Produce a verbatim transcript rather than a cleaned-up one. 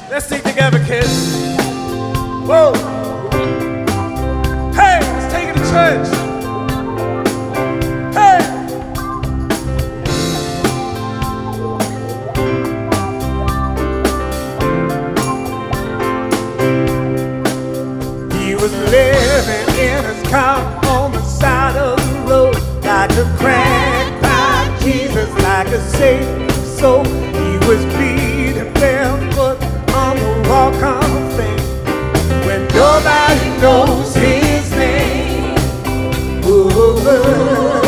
Let's sing together, kids. Whoa. Hey, let's take it to church. Hey. He was living in his car on the side of the road, like a crack pipe, Jesus, like a saint. So he was bleeding barefoot on the walk of fame, when nobody knows his name. Ooh,